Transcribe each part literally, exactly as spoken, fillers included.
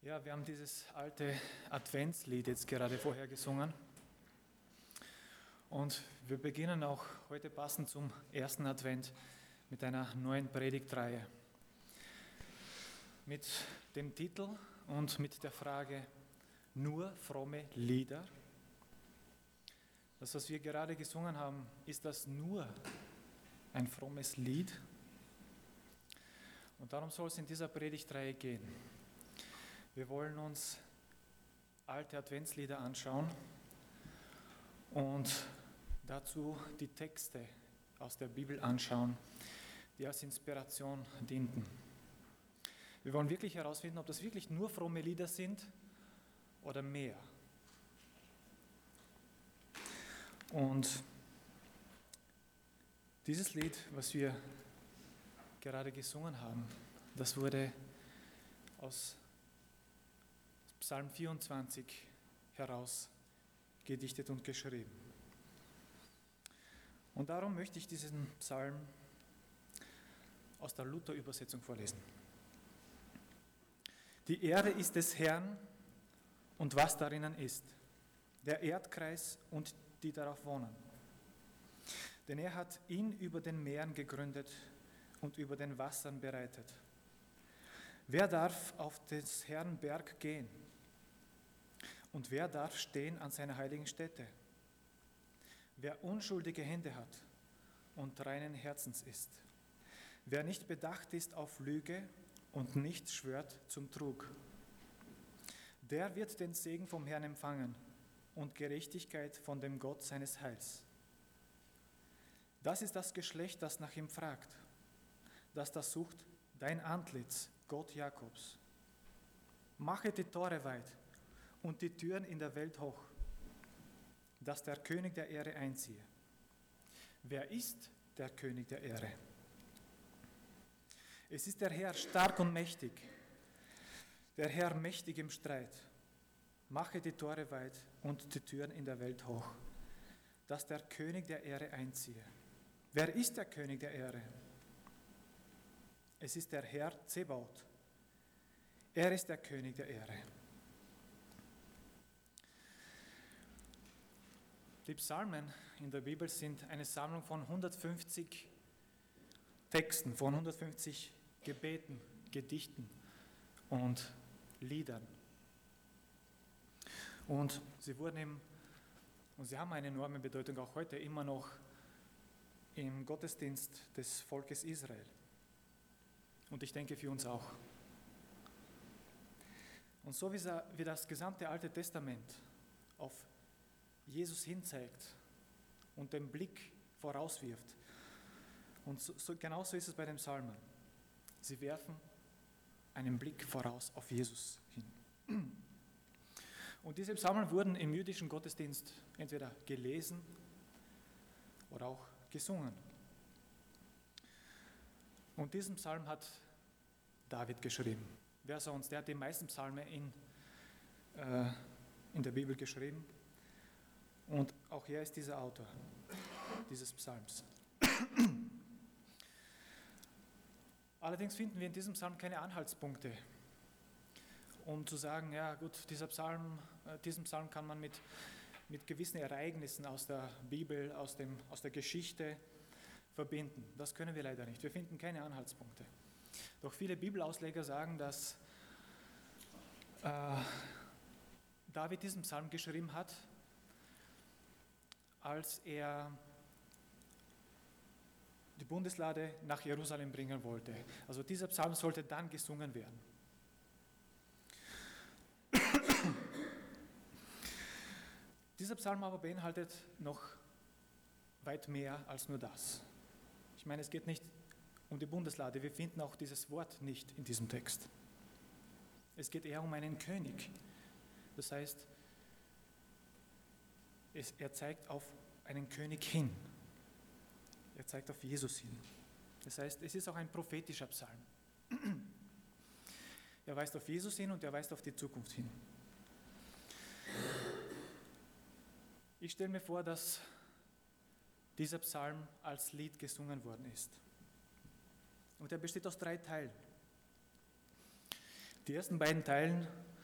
Ja, wir haben dieses alte Adventslied jetzt gerade vorher gesungen. Und wir beginnen auch heute passend zum ersten Advent mit einer neuen Predigtreihe. Mit dem Titel und mit der Frage: Nur fromme Lieder? Das, was wir gerade gesungen haben, ist das nur ein frommes Lied? Und darum soll es in dieser Predigtreihe gehen. Wir wollen uns alte Adventslieder anschauen und dazu die Texte aus der Bibel anschauen, die als Inspiration dienten. Wir wollen wirklich herausfinden, ob das wirklich nur fromme Lieder sind oder mehr. Und dieses Lied, was wir gerade gesungen haben, das wurde aus Psalm vierundzwanzig heraus gedichtet und geschrieben. Und darum möchte ich diesen Psalm aus der Luther-Übersetzung vorlesen. Die Erde ist des Herrn und was darinnen ist, der Erdkreis und die darauf wohnen. Denn er hat ihn über den Meeren gegründet und über den Wassern bereitet. Wer darf auf des Herrn Berg gehen? Und wer darf stehen an seiner heiligen Stätte? Wer unschuldige Hände hat und reinen Herzens ist, wer nicht bedacht ist auf Lüge und nicht schwört zum Trug, der wird den Segen vom Herrn empfangen und Gerechtigkeit von dem Gott seines Heils. Das ist das Geschlecht, das nach ihm fragt, das da sucht dein Antlitz, Gott Jakobs. Mache die Tore weit und die Türen in der Welt hoch, dass der König der Ehre einziehe. Wer ist der König der Ehre? Es ist der Herr stark und mächtig, der Herr mächtig im Streit. Mache die Tore weit und die Türen in der Welt hoch, dass der König der Ehre einziehe. Wer ist der König der Ehre? Es ist der Herr Zebaoth. Er ist der König der Ehre. Die Psalmen in der Bibel sind eine Sammlung von hundertfünfzig Texten, von hundertfünfzig Gebeten, Gedichten und Liedern. Und sie wurden eben, und sie haben eine enorme Bedeutung auch heute immer noch im Gottesdienst des Volkes Israel. Und ich denke für uns auch. Und so wie das gesamte Alte Testament auf Jesus hinzeigt und den Blick vorauswirft, und so, so, genauso ist es bei den Psalmen. Sie werfen einen Blick voraus auf Jesus hin. Und diese Psalmen wurden im jüdischen Gottesdienst entweder gelesen oder auch gesungen. Und diesen Psalm hat David geschrieben. Wer sonst? Der hat die meisten Psalme in, äh, in der Bibel geschrieben. Und auch er ist dieser Autor dieses Psalms. Allerdings finden wir in diesem Psalm keine Anhaltspunkte, um zu sagen, ja gut, dieser Psalm, äh, diesen Psalm kann man mit, mit gewissen Ereignissen aus der Bibel, aus, dem, aus der Geschichte verbinden. Das können wir leider nicht. Wir finden keine Anhaltspunkte. Doch viele Bibelausleger sagen, dass äh, David diesen Psalm geschrieben hat, als er die Bundeslade nach Jerusalem bringen wollte. Also dieser Psalm sollte dann gesungen werden. Dieser Psalm aber beinhaltet noch weit mehr als nur das. Ich meine, es geht nicht um die Bundeslade. Wir finden auch dieses Wort nicht in diesem Text. Es geht eher um einen König. Das heißt, es, er zeigt auf einen König hin. Er zeigt auf Jesus hin. Das heißt, es ist auch ein prophetischer Psalm. Er weist auf Jesus hin und er weist auf die Zukunft hin. Ich stelle mir vor, dass dieser Psalm als Lied gesungen worden ist. Und er besteht aus drei Teilen. Die ersten beiden Teilen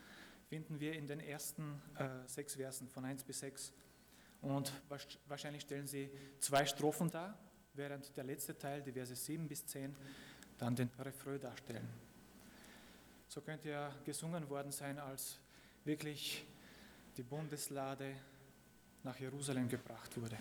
finden wir in den ersten äh, sechs Versen von eins bis sechs. Und wahrscheinlich stellen sie zwei Strophen dar, während der letzte Teil, die Verse sieben bis zehn, dann den Refrain darstellen. So könnte ja gesungen worden sein, als wirklich die Bundeslade nach Jerusalem gebracht wurde.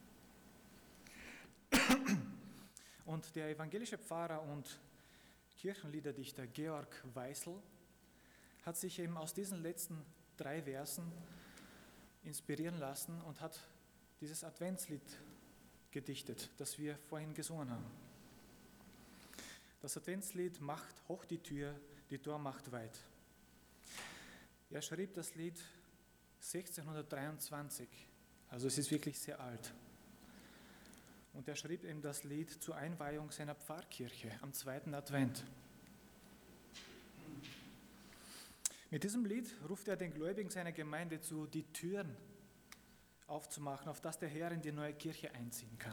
Und der evangelische Pfarrer und Kirchenliederdichter Georg Weissel hat sich eben aus diesen letzten drei Versen inspirieren lassen und hat dieses Adventslied gedichtet, das wir vorhin gesungen haben. Das Adventslied macht hoch die Tür, die Tor macht weit. Er schrieb das Lied sechzehnhundertdreiundzwanzig, also es ist wirklich sehr alt. Und er schrieb eben das Lied zur Einweihung seiner Pfarrkirche am zweiten Advent. Mit diesem Lied ruft er den Gläubigen seiner Gemeinde zu, die Türen aufzumachen, auf dass der Herr in die neue Kirche einziehen kann.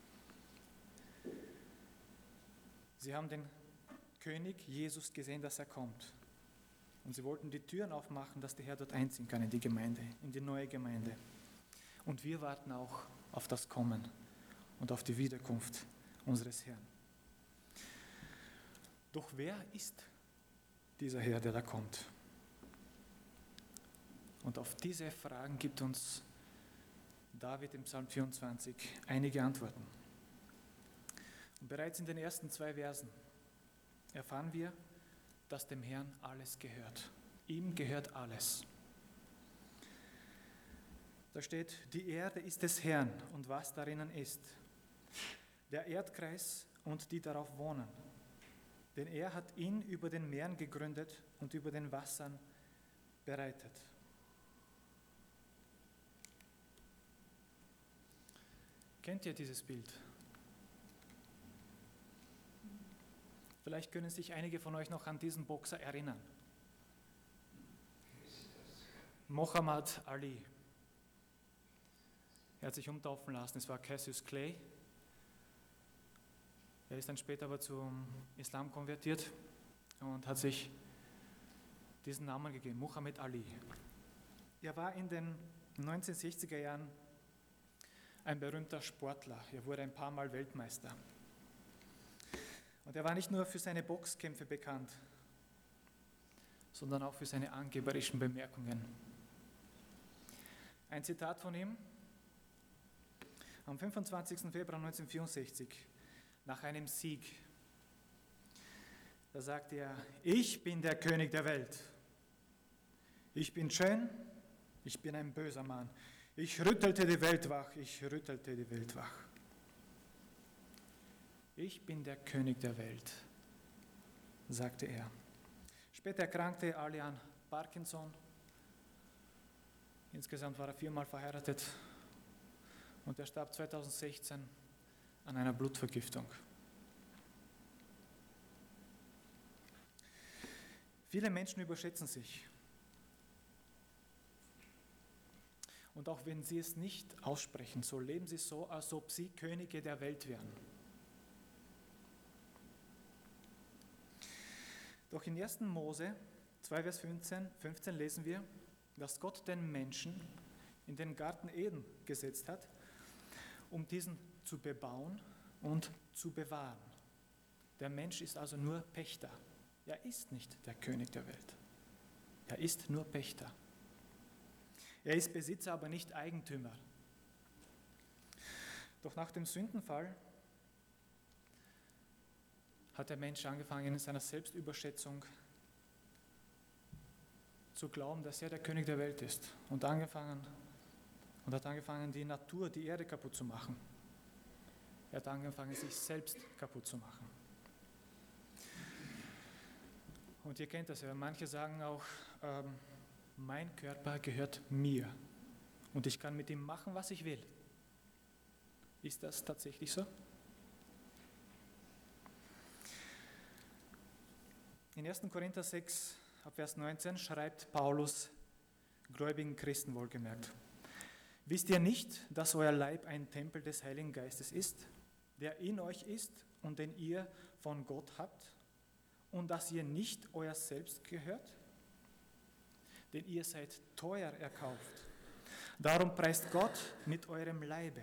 Sie haben den König Jesus gesehen, dass er kommt. Und sie wollten die Türen aufmachen, dass der Herr dort einziehen kann in die Gemeinde, in die neue Gemeinde. Und wir warten auch auf das Kommen und auf die Wiederkunft unseres Herrn. Doch wer ist dieser Herr, der da kommt? Und auf diese Fragen gibt uns David im Psalm vierundzwanzig einige Antworten. Und bereits in den ersten zwei Versen erfahren wir, dass dem Herrn alles gehört. Ihm gehört alles. Da steht, die Erde ist des Herrn und was darinnen ist, der Erdkreis und die darauf wohnen. Denn er hat ihn über den Meeren gegründet und über den Wassern bereitet. Kennt ihr dieses Bild? Vielleicht können sich einige von euch noch an diesen Boxer erinnern. Muhammad Ali. Er hat sich umtaufen lassen, es war Cassius Clay. Er ist dann später aber zum Islam konvertiert und hat sich diesen Namen gegeben, Muhammad Ali. Er war in den neunzehnhundertsechziger Jahren ein berühmter Sportler. Er wurde ein paar Mal Weltmeister. Und er war nicht nur für seine Boxkämpfe bekannt, sondern auch für seine angeberischen Bemerkungen. Ein Zitat von ihm: Am fünfundzwanzigsten Februar neunzehnhundertvierundsechzig, nach einem Sieg, da sagte er: Ich bin der König der Welt. Ich bin schön, ich bin ein böser Mann. Ich rüttelte die Welt wach, ich rüttelte die Welt wach. Ich bin der König der Welt, sagte er. Später erkrankte Ali an Parkinson. Insgesamt war er viermal verheiratet und er starb zweitausendsechzehn an einer Blutvergiftung. Viele Menschen überschätzen sich. Und auch wenn sie es nicht aussprechen, so leben sie so, als ob sie Könige der Welt wären. Doch in ersten Mose zwei Vers fünfzehn, fünfzehn lesen wir, dass Gott den Menschen in den Garten Eden gesetzt hat, um diesen zu bebauen und zu bewahren. Der Mensch ist also nur Pächter. Er ist nicht der König der Welt. Er ist nur Pächter. Er ist Besitzer, aber nicht Eigentümer. Doch nach dem Sündenfall hat der Mensch angefangen, in seiner Selbstüberschätzung zu glauben, dass er der König der Welt ist und, angefangen, und hat angefangen, die Natur, die Erde kaputt zu machen. Er hat angefangen, sich selbst kaputt zu machen. Und ihr kennt das ja, manche sagen auch, ähm, mein Körper gehört mir und ich kann mit ihm machen, was ich will. Ist das tatsächlich so? In ersten Korinther sechs, ab Vers neunzehn, schreibt Paulus gläubigen Christen wohlgemerkt: Wisst ihr nicht, dass euer Leib ein Tempel des Heiligen Geistes ist, der in euch ist und den ihr von Gott habt, und dass ihr nicht euer Selbst gehört? denn ihr seid teuer erkauft. Darum preist Gott mit eurem Leibe.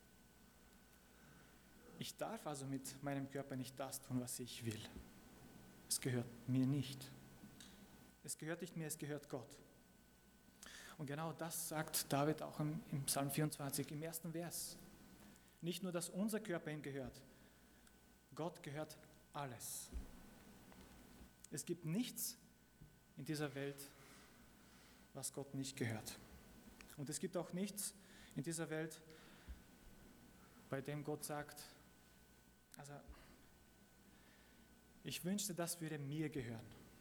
Ich darf also mit meinem Körper nicht das tun, was ich will. Es gehört mir nicht. Es gehört nicht mir, es gehört Gott. Und genau das sagt David auch im, im Psalm vierundzwanzig, im ersten Vers. Nicht nur, dass unser Körper ihm gehört, Gott gehört alles. Es gibt nichts in dieser Welt, was Gott nicht gehört. Und es gibt auch nichts in dieser Welt, bei dem Gott sagt, also ich wünschte, das würde mir gehören.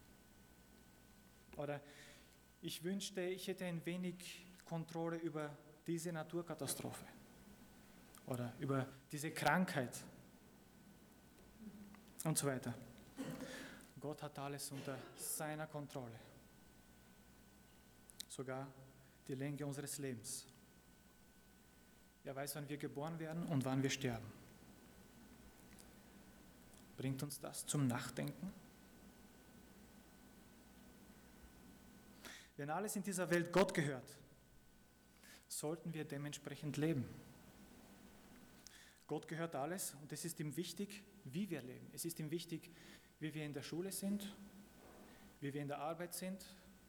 Oder ich wünschte, ich hätte ein wenig Kontrolle über diese Naturkatastrophe oder über diese Krankheit und so weiter. Gott hat alles unter seiner Kontrolle. Sogar die Länge unseres Lebens. Er weiß, wann wir geboren werden und wann wir sterben. Bringt uns das zum Nachdenken? Wenn alles in dieser Welt Gott gehört, sollten wir dementsprechend leben. Gott gehört alles und es ist ihm wichtig, wie wir leben. Es ist ihm wichtig, wie wir in der Schule sind, wie wir in der Arbeit sind,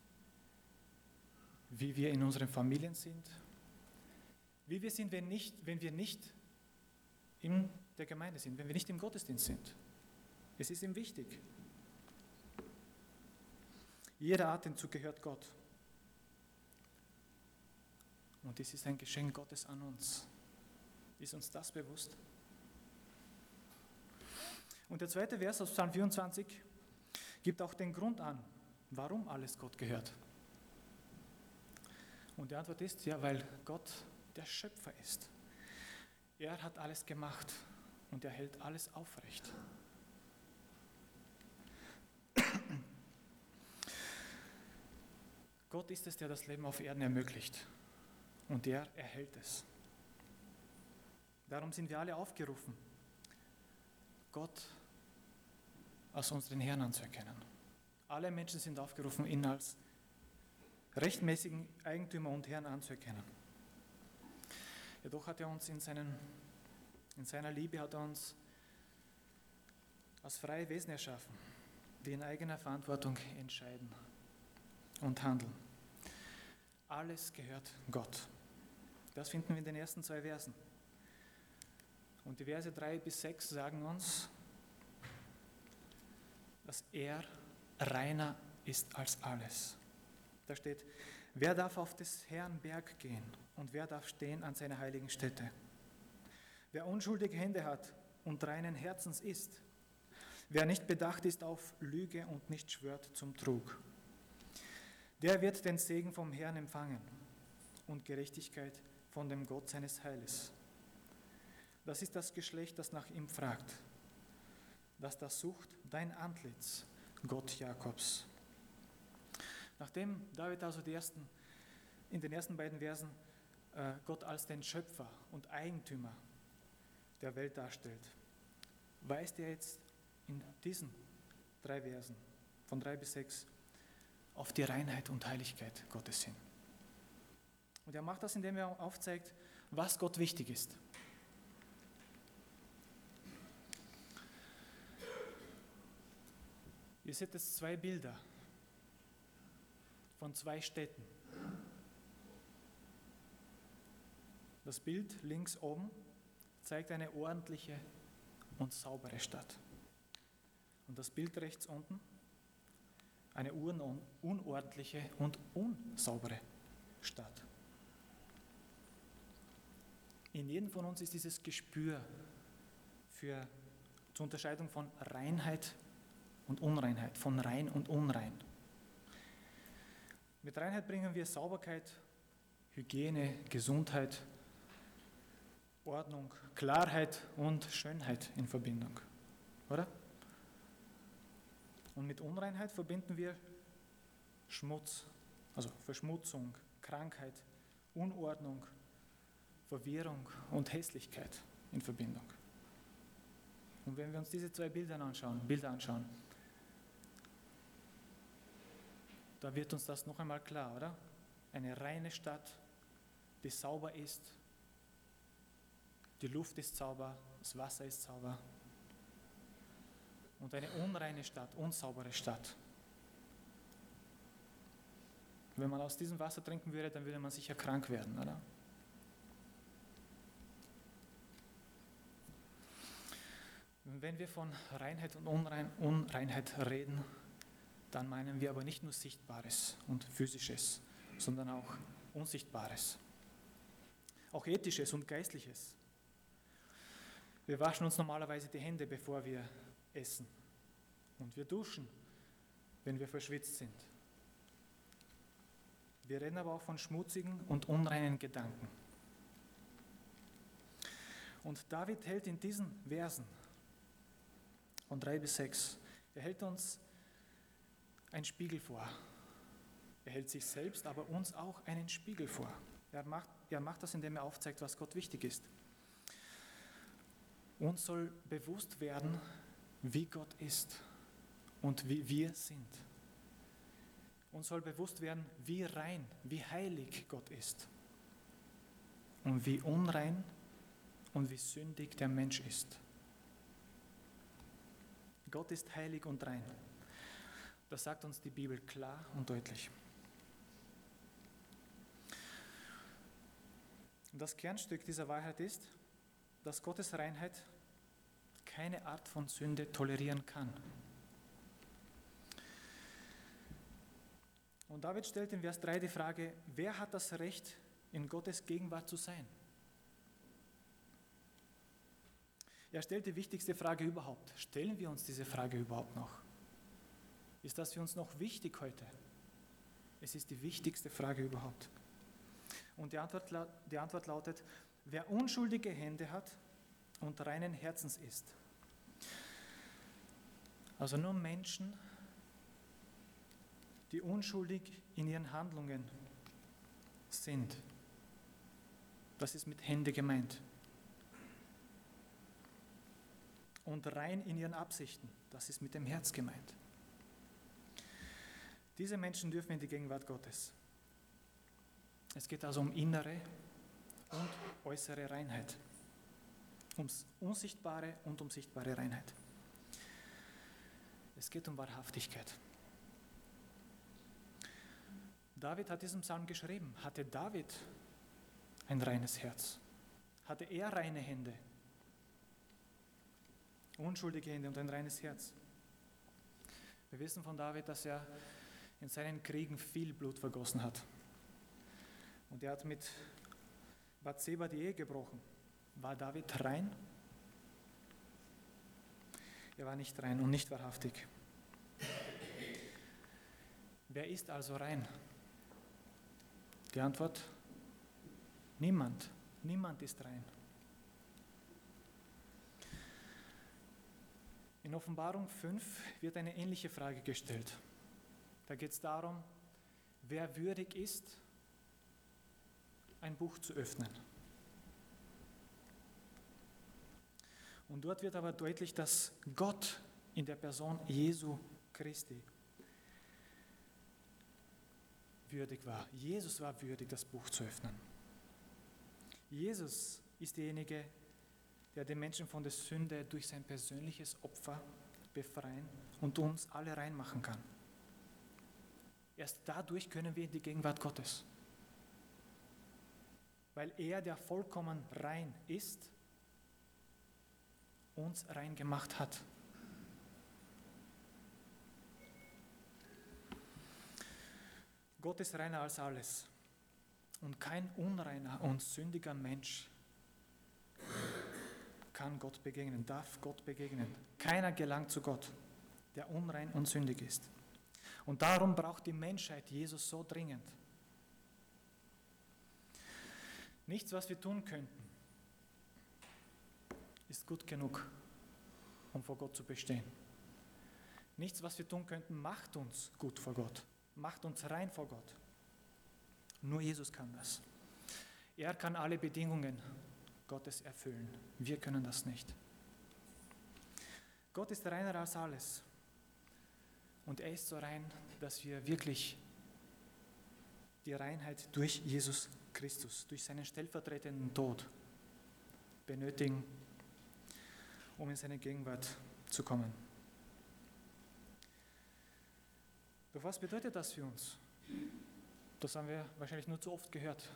wie wir in unseren Familien sind, wie wir sind, wenn, nicht, wenn wir nicht in der Gemeinde sind, wenn wir nicht im Gottesdienst sind. Es ist ihm wichtig. Jeder Atemzug gehört Gott. Und dies ist ein Geschenk Gottes an uns. Ist uns das bewusst? Und der zweite Vers aus Psalm vierundzwanzig gibt auch den Grund an, warum alles Gott gehört. Und die Antwort ist, ja, weil Gott der Schöpfer ist. Er hat alles gemacht und er hält alles aufrecht. Gott ist es, der das Leben auf Erden ermöglicht und er erhält es. Darum sind wir alle aufgerufen, Gott als unseren Herrn anzuerkennen. Alle Menschen sind aufgerufen, ihn als rechtmäßigen Eigentümer und Herrn anzuerkennen. Jedoch hat er uns in, seinen, in seiner Liebe hat er uns als freie Wesen erschaffen, die in eigener Verantwortung entscheiden und handeln. Alles gehört Gott. Das finden wir in den ersten zwei Versen. Und die Verse drei bis sechs sagen uns, dass er reiner ist als alles. Da steht, wer darf auf des Herrn Berg gehen und wer darf stehen an seiner heiligen Stätte? Wer unschuldige Hände hat und reinen Herzens ist, wer nicht bedacht ist auf Lüge und nicht schwört zum Trug, der wird den Segen vom Herrn empfangen und Gerechtigkeit von dem Gott seines Heiles. Das ist das Geschlecht, das nach ihm fragt, das da sucht dein Antlitz, Gott Jakobs. Nachdem David also die ersten, in den ersten beiden Versen äh, Gott als den Schöpfer und Eigentümer der Welt darstellt, weist er jetzt in diesen drei Versen, von drei bis sechs, auf die Reinheit und Heiligkeit Gottes hin. Und er macht das, indem er aufzeigt, was Gott wichtig ist. Ihr seht jetzt zwei Bilder von zwei Städten. Das Bild links oben zeigt eine ordentliche und saubere Stadt. Und das Bild rechts unten eine un- unordentliche und unsaubere Stadt. In jedem von uns ist dieses Gespür für, zur Unterscheidung von Reinheit und Unreinheit, von rein und unrein. Mit Reinheit bringen wir Sauberkeit, Hygiene, Gesundheit, Ordnung, Klarheit und Schönheit in Verbindung, oder? Und mit Unreinheit verbinden wir Schmutz, also Verschmutzung, Krankheit, Unordnung, Verwirrung und Hässlichkeit in Verbindung. Und wenn wir uns diese zwei Bilder anschauen, Bilder anschauen, da wird uns das noch einmal klar, oder? Eine reine Stadt, die sauber ist, die Luft ist sauber, das Wasser ist sauber. Und eine unreine Stadt, unsaubere Stadt. Wenn man aus diesem Wasser trinken würde, dann würde man sicher krank werden, oder? Wenn wir von Reinheit und Unrein, Unreinheit reden, dann meinen wir aber nicht nur Sichtbares und Physisches, sondern auch Unsichtbares. Auch Ethisches und Geistliches. Wir waschen uns normalerweise die Hände, bevor wir essen. Und wir duschen, wenn wir verschwitzt sind. Wir reden aber auch von schmutzigen und unreinen Gedanken. Und David hält in diesen Versen von drei bis sechs, er hält uns einen Spiegel vor. Er hält sich selbst, aber uns auch einen Spiegel vor. Er macht, er macht das, indem er aufzeigt, was Gott wichtig ist. Uns soll bewusst werden, wie Gott ist und wie wir sind. Uns soll bewusst werden, wie rein, wie heilig Gott ist und wie unrein und wie sündig der Mensch ist. Gott ist heilig und rein. Das sagt uns die Bibel klar und deutlich. Und das Kernstück dieser Wahrheit ist, dass Gottes Reinheit keine Art von Sünde tolerieren kann. Und David stellt in Vers drei die Frage, wer hat das Recht, in Gottes Gegenwart zu sein? Er stellt die wichtigste Frage überhaupt. Stellen wir uns diese Frage überhaupt noch? Ist das für uns noch wichtig heute? Es ist die wichtigste Frage überhaupt. Und die Antwort, die Antwort lautet, wer unschuldige Hände hat und reinen Herzens ist. Also nur Menschen, die unschuldig in ihren Handlungen sind. Das ist mit Hände gemeint. Und rein in ihren Absichten. Das ist mit dem Herz gemeint. Diese Menschen dürfen in die Gegenwart Gottes. Es geht also um innere und äußere Reinheit. Ums unsichtbare und um sichtbare Reinheit. Es geht um Wahrhaftigkeit. David hat diesen Psalm geschrieben. Hatte David ein reines Herz? Hatte er reine Hände? Unschuldige Hände und ein reines Herz. Wir wissen von David, dass er in seinen Kriegen viel Blut vergossen hat. Und er hat mit Bathseba die Ehe gebrochen. War David rein? Er war nicht rein und nicht wahrhaftig. Wer ist also rein? Die Antwort: niemand. Niemand ist rein. In Offenbarung fünf wird eine ähnliche Frage gestellt. Da geht es darum, wer würdig ist, ein Buch zu öffnen. Und dort wird aber deutlich, dass Gott in der Person Jesu Christi würdig war. Jesus war würdig, das Buch zu öffnen. Jesus ist derjenige, der den Menschen von der Sünde durch sein persönliches Opfer befreien und uns alle reinmachen kann. Erst dadurch können wir in die Gegenwart Gottes. Weil er, der vollkommen rein ist, uns rein gemacht hat. Gott ist reiner als alles. Und kein unreiner und sündiger Mensch kann Gott begegnen, darf Gott begegnen. Keiner gelangt zu Gott, der unrein und sündig ist. Und darum braucht die Menschheit Jesus so dringend. Nichts, was wir tun könnten, ist gut genug, um vor Gott zu bestehen. Nichts, was wir tun könnten, macht uns gut vor Gott, macht uns rein vor Gott. Nur Jesus kann das. Er kann alle Bedingungen Gottes erfüllen. Wir können das nicht. Gott ist reiner als alles. Und er ist so rein, dass wir wirklich die Reinheit durch Jesus Christus, durch seinen stellvertretenden Tod benötigen, um in seine Gegenwart zu kommen. Doch was bedeutet das für uns? Das haben wir wahrscheinlich nur zu oft gehört.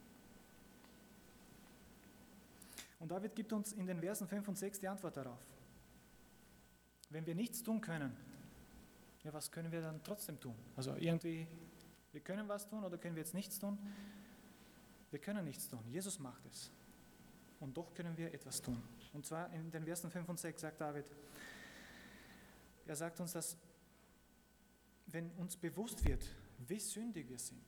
Und David gibt uns in den Versen fünf und sechs die Antwort darauf. Wenn wir nichts tun können, ja, was können wir dann trotzdem tun? Also irgendwie, wir können was tun oder können wir jetzt nichts tun? Wir können nichts tun. Jesus macht es. Und doch können wir etwas tun. Und zwar in den Versen fünf und sechs sagt David, er sagt uns, dass wenn uns bewusst wird, wie sündig wir sind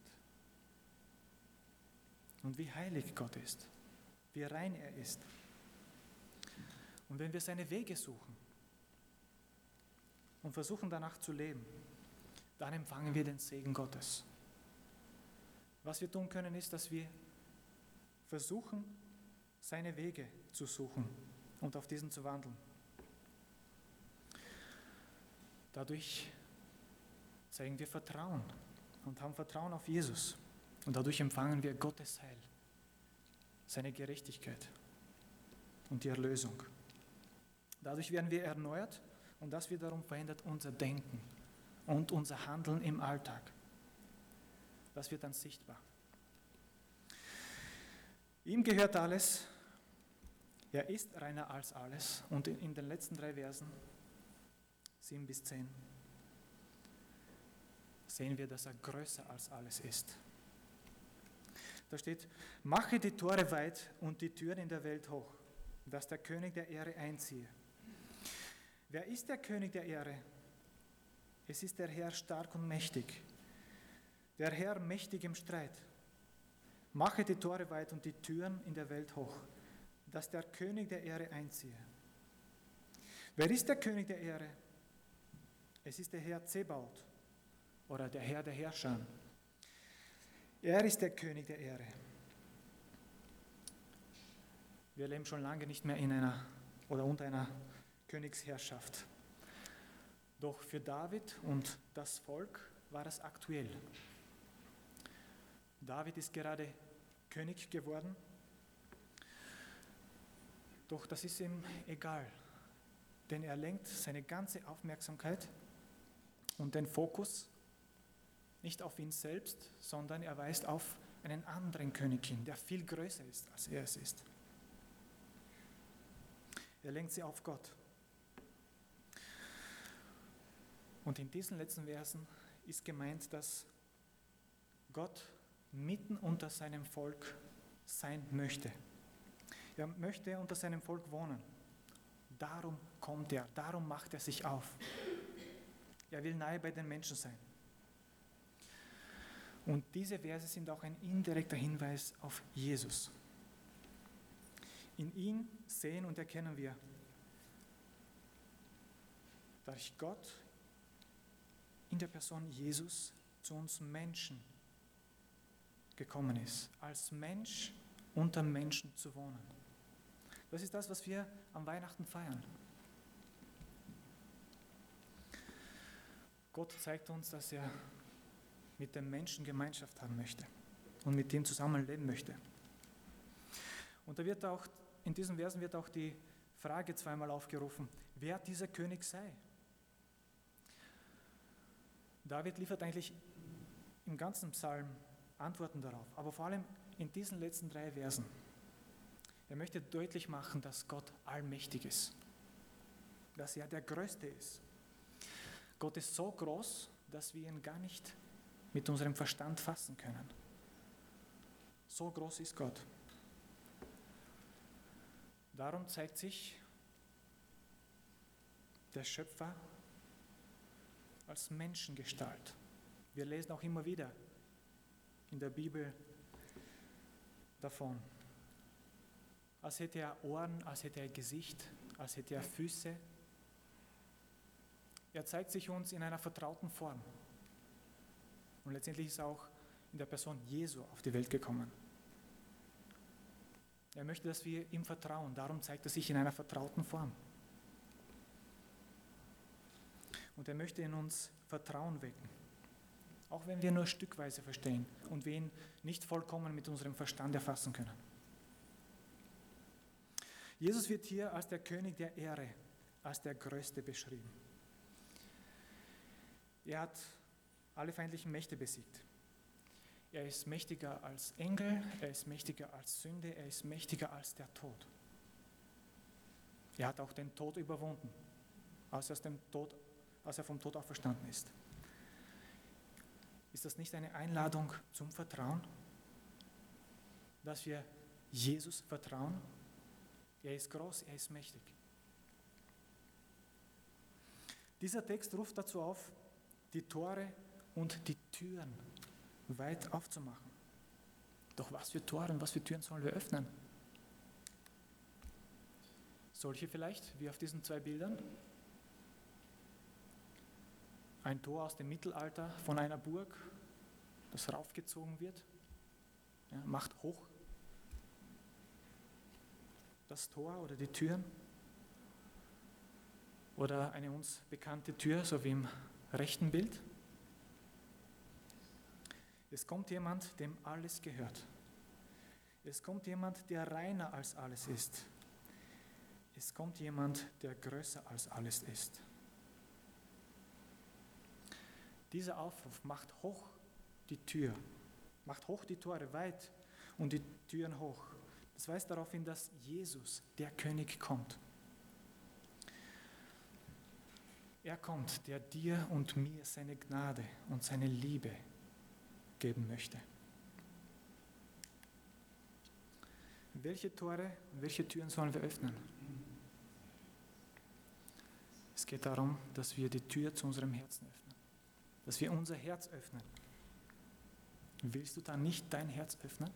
und wie heilig Gott ist, wie rein er ist, und wenn wir seine Wege suchen und versuchen danach zu leben, dann empfangen wir den Segen Gottes. Was wir tun können, ist, dass wir versuchen, seine Wege zu suchen und auf diesen zu wandeln. Dadurch zeigen wir Vertrauen und haben Vertrauen auf Jesus. Und dadurch empfangen wir Gottes Heil, seine Gerechtigkeit und die Erlösung. Dadurch werden wir erneuert und das wiederum verändert unser Denken und unser Handeln im Alltag. Das wird dann sichtbar. Ihm gehört alles. Er ist reiner als alles. Und in den letzten drei Versen, sieben bis zehn, sehen wir, dass er größer als alles ist. Da steht, mache die Tore weit und die Türen in der Welt hoch, dass der König der Ehre einziehe. Wer ist der König der Ehre? Es ist der Herr stark und mächtig, der Herr mächtig im Streit. Mache die Tore weit und die Türen in der Welt hoch, dass der König der Ehre einziehe. Wer ist der König der Ehre? Es ist der Herr Zebaoth oder der Herr der Herrscher. Er ist der König der Ehre. Wir leben schon lange nicht mehr in einer oder unter einer Königsherrschaft. Doch für David und das Volk war es aktuell. David ist gerade König geworden, doch das ist ihm egal, denn er lenkt seine ganze Aufmerksamkeit und den Fokus nicht auf ihn selbst, sondern er weist auf einen anderen König hin, der viel größer ist, als er es ist. Er lenkt sie auf Gott. Und in diesen letzten Versen ist gemeint, dass Gott mitten unter seinem Volk sein möchte. Er möchte unter seinem Volk wohnen. Darum kommt er, darum macht er sich auf. Er will nahe bei den Menschen sein. Und diese Verse sind auch ein indirekter Hinweis auf Jesus. In ihm sehen und erkennen wir, dass Gott in der Person Jesus zu uns Menschen gekommen ist, als Mensch unter Menschen zu wohnen. Das ist das, was wir am Weihnachten feiern. Gott zeigt uns, dass er mit dem Menschen Gemeinschaft haben möchte und mit ihm zusammenleben möchte. Und da wird auch, in diesen Versen wird auch die Frage zweimal aufgerufen, wer dieser König sei. David liefert eigentlich im ganzen Psalm Antworten darauf, aber vor allem in diesen letzten drei Versen. Er möchte deutlich machen, dass Gott allmächtig ist, dass er der Größte ist. Gott ist so groß, dass wir ihn gar nicht mit unserem Verstand fassen können. So groß ist Gott. Darum zeigt sich der Schöpfer als Menschengestalt. Wir lesen auch immer wieder in der Bibel davon. Als hätte er Ohren, als hätte er Gesicht, als hätte er Füße. Er zeigt sich uns in einer vertrauten Form. Und letztendlich ist er auch in der Person Jesu auf die Welt gekommen. Er möchte, dass wir ihm vertrauen, darum zeigt er sich in einer vertrauten Form. Und er möchte in uns Vertrauen wecken. auch wenn wir nur stückweise verstehen und wir ihn nicht vollkommen mit unserem Verstand erfassen können. Jesus wird hier als der König der Ehre, als der Größte beschrieben. Er hat alle feindlichen Mächte besiegt. Er ist mächtiger als Engel, er ist mächtiger als Sünde, er ist mächtiger als der Tod. Er hat auch den Tod überwunden, als er, aus dem Tod, als er vom Tod auferstanden ist. Ist das nicht eine Einladung zum Vertrauen? Dass wir Jesus vertrauen? Er ist groß, er ist mächtig. Dieser Text ruft dazu auf, die Tore und die Türen weit aufzumachen. Doch was für Tore und was für Türen sollen wir öffnen? Solche vielleicht, wie auf diesen zwei Bildern? Ein Tor aus dem Mittelalter von einer Burg, das raufgezogen wird, ja, macht hoch das Tor oder die Türen. Oder eine uns bekannte Tür, so wie im rechten Bild. Es kommt jemand, dem alles gehört. Es kommt jemand, der reiner als alles ist. Es kommt jemand, der größer als alles ist. Dieser Aufruf macht hoch die Tür, macht hoch die Tore weit und die Türen hoch. Das weist darauf hin, dass Jesus, der König, kommt. Er kommt, der dir und mir seine Gnade und seine Liebe geben möchte. Welche Tore, welche Türen sollen wir öffnen? Es geht darum, dass wir die Tür zu unserem Herzen öffnen, dass wir unser Herz öffnen. Willst du dann nicht dein Herz öffnen?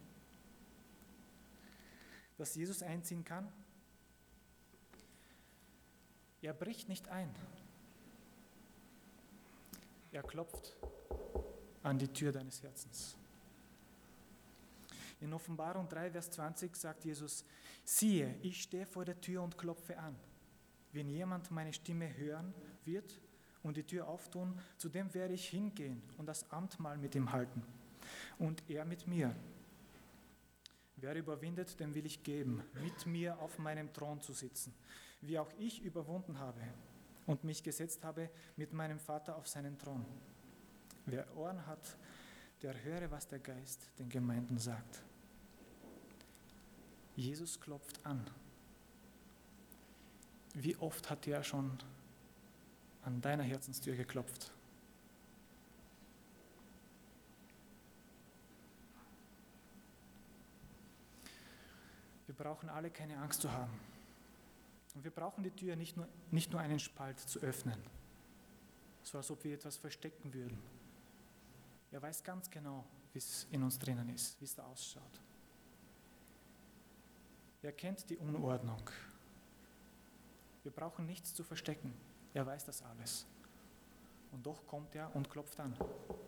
Dass Jesus einziehen kann? Er bricht nicht ein. Er klopft an die Tür deines Herzens. In Offenbarung drei, Vers zwanzig sagt Jesus, siehe, ich stehe vor der Tür und klopfe an. Wenn jemand meine Stimme hören wird und die Tür auftun, zu dem werde ich hingehen und das Abendmahl mit ihm halten und er mit mir. Wer überwindet, dem will ich geben, mit mir auf meinem Thron zu sitzen, wie auch ich überwunden habe und mich gesetzt habe mit meinem Vater auf seinen Thron. Wer Ohren hat, der höre, was der Geist den Gemeinden sagt. Jesus klopft an. Wie oft hat er schon an deiner Herzenstür geklopft? Wir brauchen alle keine Angst zu haben. Und wir brauchen die Tür nicht nur, nicht nur einen Spalt zu öffnen, so als ob wir etwas verstecken würden. Er weiß ganz genau, wie es in uns drinnen ist, wie es da ausschaut. Er kennt die Unordnung. Wir brauchen nichts zu verstecken. Er weiß das alles. Und doch kommt er und klopft an.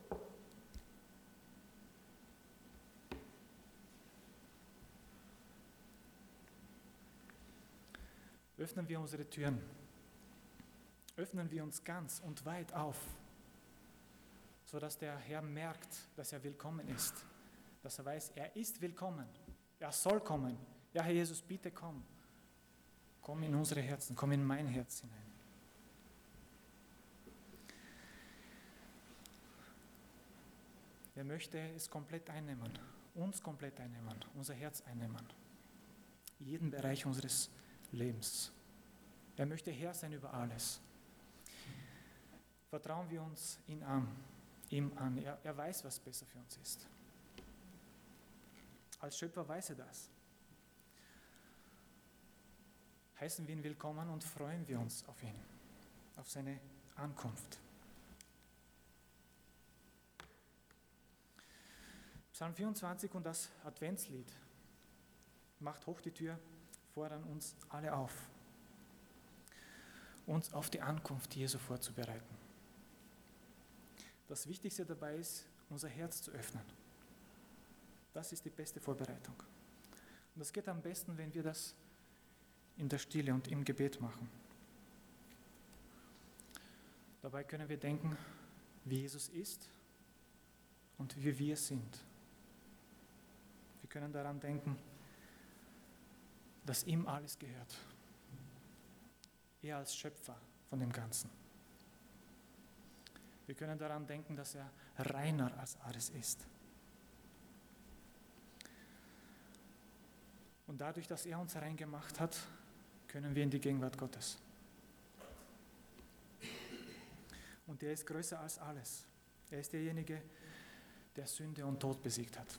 Öffnen wir unsere Türen. Öffnen wir uns ganz und weit auf, sodass der Herr merkt, dass er willkommen ist. Dass er weiß, er ist willkommen. Er soll kommen. Ja, Herr Jesus, bitte komm. Komm in unsere Herzen, komm in mein Herz hinein. Er möchte es komplett einnehmen, uns komplett einnehmen, unser Herz einnehmen. Jeden Bereich unseres Lebens. Er möchte Herr sein über alles. Vertrauen wir uns ihn an, ihm an. Er, er weiß, was besser für uns ist. Als Schöpfer weiß er das. Heißen wir ihn willkommen und freuen wir uns auf ihn, auf seine Ankunft. Psalm vierundzwanzig und das Adventslied macht hoch die Tür, fordern uns alle auf, uns auf die Ankunft Jesu vorzubereiten. Das Wichtigste dabei ist, unser Herz zu öffnen. Das ist die beste Vorbereitung. Und das geht am besten, wenn wir das in der Stille und im Gebet machen. Dabei können wir denken, wie Jesus ist und wie wir sind. Wir können daran denken, dass ihm alles gehört. Er als Schöpfer von dem Ganzen. Wir können daran denken, dass er reiner als alles ist. Und dadurch, dass er uns rein gemacht hat, können wir in die Gegenwart Gottes. Und er ist größer als alles. Er ist derjenige, der Sünde und Tod besiegt hat.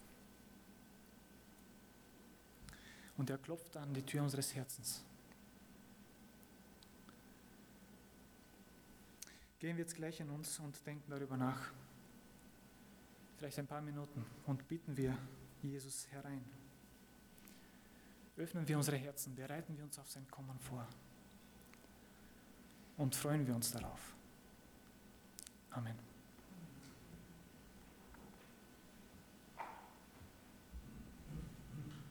Und er klopft an die Tür unseres Herzens. Gehen wir jetzt gleich in uns und denken darüber nach. Vielleicht ein paar Minuten und bitten wir Jesus herein. Öffnen wir unsere Herzen, bereiten wir uns auf sein Kommen vor und freuen wir uns darauf. Amen.